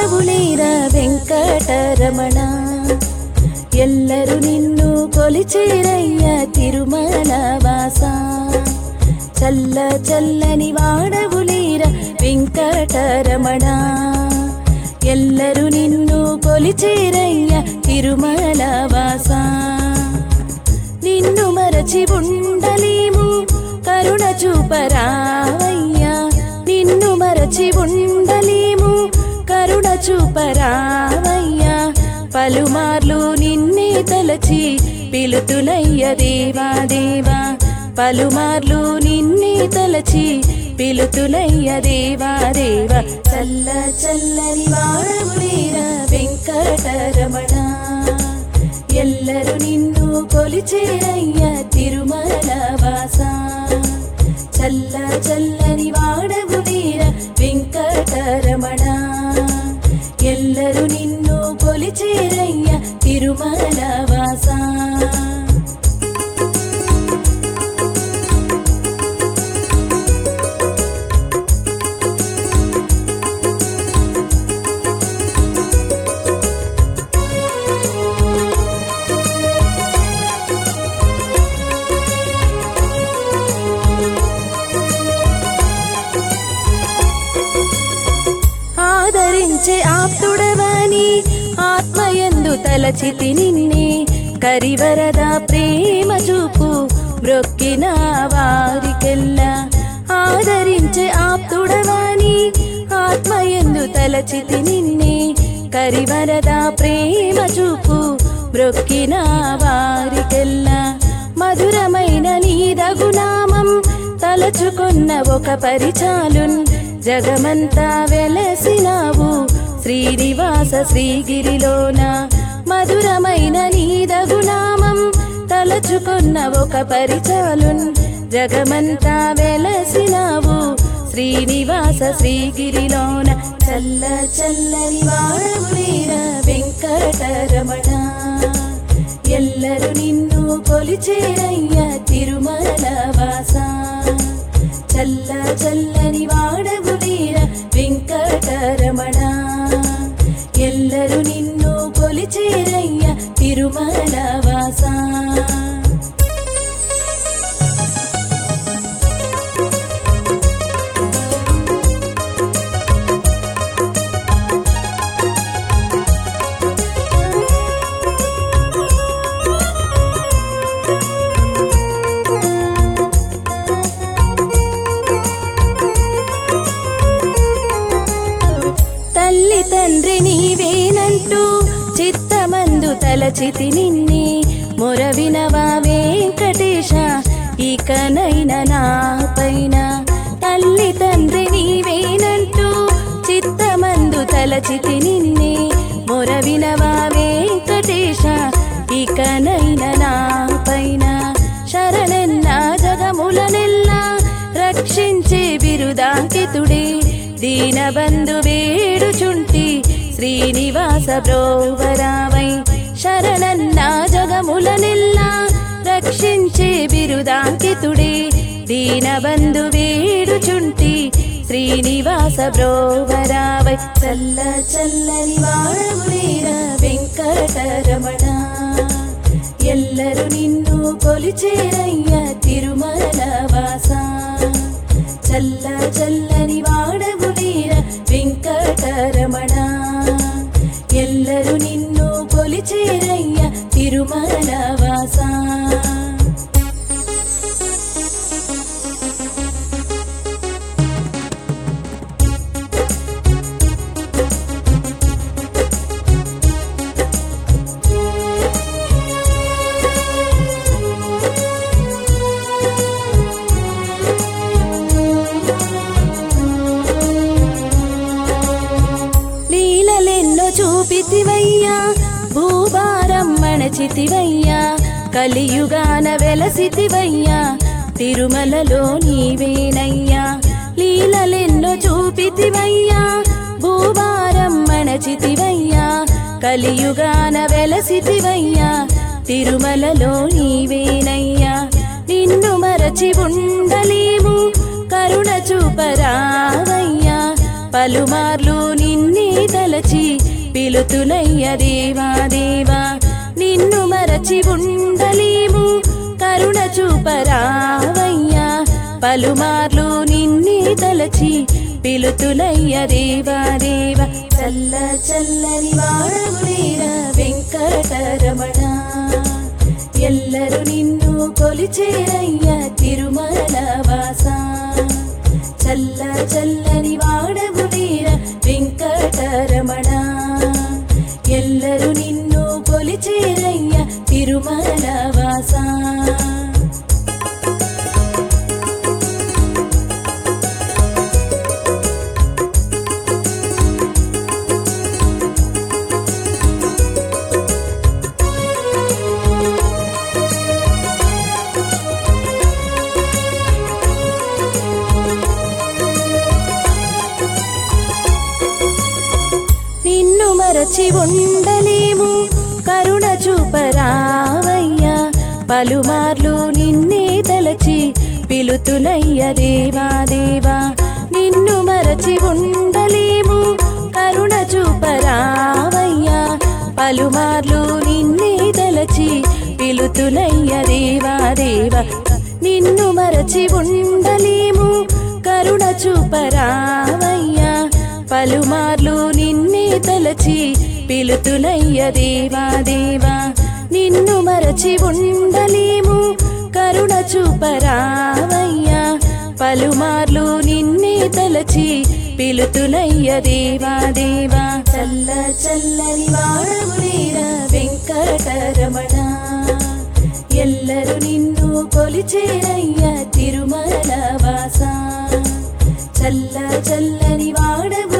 వాడవులేరా వెంకటరమణ ఎల్లరు నిన్ను కొలిచేరయ్య తిరుమల వాస చల్ల చల్లని వాడవులేరా వెంకటరమణ ఎల్లరు నిన్ను కొలిచేరయ్య తిరుమల వాస నిన్ను మరచి ఉండలేము కరుణ చూపరావయ్యా నిన్ను మరచి ఉండలేము కరుణ చూపరావయ్యా పలుమార్లు నిన్నే తలచి పిలుతునయ్య దేవా దేవా పలుమార్లు నిన్నే తలచి పిలుతునయ్య దేవా దేవా చల్ల చల్లని వాడవులేరా వెంకటరమణ ఎల్లరు నిన్ను కొలిచేరయ్య తిరుమల వాస చల్ల చల్లని వాడవులేరా వెంకటరమణ ఎల్లరు నిన్ను కొలిచేరయ్య తిరుమల వాస ఆదరించే ఆప్తుడవని ఆత్మయందు తలచితి నిన్నే కరివరద ప్రేమ చూపు మ్రొక్కిన వారికెల్లా ఆదరించే ఆప్తుడవని ఆత్మయందు తలచితి నిన్నే కరివరద ప్రేమ చూపు మ్రొక్కిన వారికెల్లా మధురమైన నీ రఘునామం తలచుకున్న ఒక పరిచాలున్ జగమంతా వెలసినావు శ్రీనివాస శ్రీగిరిలోన మధురమైన నీ రఘునామం తలచుకున్న ఒక పరిచాలున్ జగమంతా వెలసినావు శ్రీనివాస శ్రీగిరిలోన చల్ల చల్లని వాడవులేరా వెంకటరమణ ఎల్లరు నిన్ను కొలిచేరయ్య తిరుమల వాస చల్ల చల్లని వాడవులేరా వెంకటరమణ ఎల్లరు నిన్ను కొలిచేరయ్య తిరుమల వాస తల్లి తండ్రి నీవేనంటూ చిత్తమందు తలచితి నిన్నే మొరవినవా వెంకటేశ ఇకనైనా నా పైన తల్లి తండ్రి నీవేనంటూ చిత్తమందు తలచితి నిన్నే మొరవినవా వెంకటేశ ఇకనైనా నా పైన శరణన్న జగములనెల్లా రక్షించే బిరుదాంకితుడే దీనబంధు వేడుచుంటి శ్రీనివాస బ్రోవరావై శరణన్న జగములనెల్లా రక్షించే బిరుదాంకితుడే దీనబంధు వేడుచుంటి శ్రీనివాస బ్రోవరావై చల్ల చల్లని వాడవులేరా వెంకటరమణ ఎల్లరు నిన్ను కొలిచేరయ్య తిరుమల వాస చల్ల చల్లని వాడవులేరా వెంకటరమణ ఎల్లరు నిన్ను కొలిచేరయ్య తిరుమల వాస లీలలెన్నో చూపితివయ్యా భూభారం మణచితివయ్యా కలియుగాన వెలసితివయ్యా తిరుమలలో నీవేనయ్యా లీలలెన్నో చూపితివయ్యా భూభారం మణచితివయ్యా కలియుగాన వెలసితివయ్యా తిరుమలలో నీవేనయ్యా నిన్ను మరచి ఉండలేము కరుణ చూపరావయ్యా పలుమార్లు నిన్నే తలచి పిలుతునయ్య దేవా దేవా నిన్ను మరచి ఉండలేము కరుణ చూపరావయ్యా పలుమార్లు నిన్నే తలచి పిలుతునయ్య దేవా దేవా చల్ల చల్లని వాడవులేరా వెంకటరమణ ఎల్లరు నిన్ను కొలిచేరయ్య తిరుమల వాస చల్ల చల్లని వాడవులేరా వెంకటరమణ ఎల్లరు నిన్ను కొలిచేరయ్య తిరుమల వాస నిన్ను మరచి ఉండలేము కరుణ చూపరావయ్యా పలుమార్లు నిన్నే తలచి పిలుతునయ్య దేవా దేవా నిన్ను మరచి ఉండలేము కరుణ చూపరావయ్యా పలుమార్లు నిన్నే తలచి పిలుతునయ్య దేవా దేవా నిన్ను మరచి ఉండలేము కరుణ చూపరావయ్యా పలుమార్లు నిన్నే తలచి పిలుతునయ్య దేవా దేవా నిన్ను మరచి ఉండలేము కరుణ చూపరావయ్యా పలుమార్లు నిన్నే తలచి పిలుతునయ్య దేవా దేవా చల్ల చల్లని వాడవులేరా వెంకటరమణ ఎల్లరు నిన్ను కొలిచేరయ్య తిరుమల వాస చల్ల చల్లని వాడవు